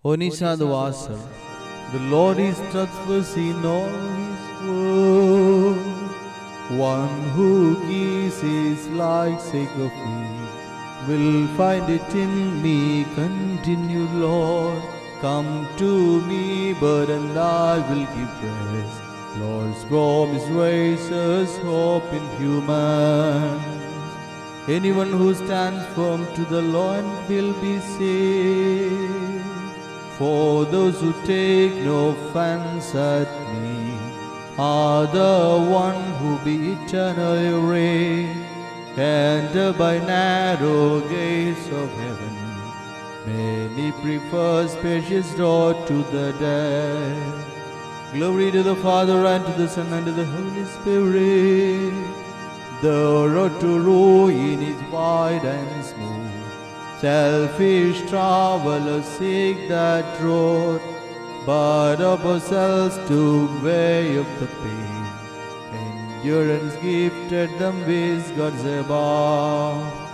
Onisha the Lord is trustworthy in all his word. One who gives his life sake of me will find it in me. Continue, Lord. Come to me, burdened I will give rest. Lord's promise raises hope in humans. Anyone who stands firm to the Lord will be saved. For those who take no offense at me are the one who be eternally raised. Enter by narrow gates of heaven. Many prefer spacious door to the dead. Glory to the Father, and to the Son, and to the Holy Spirit. The road to ruin is wide and smooth. Selfish travelers seek that road, but of ourselves to way of the pain. Endurance gifted them with God's above.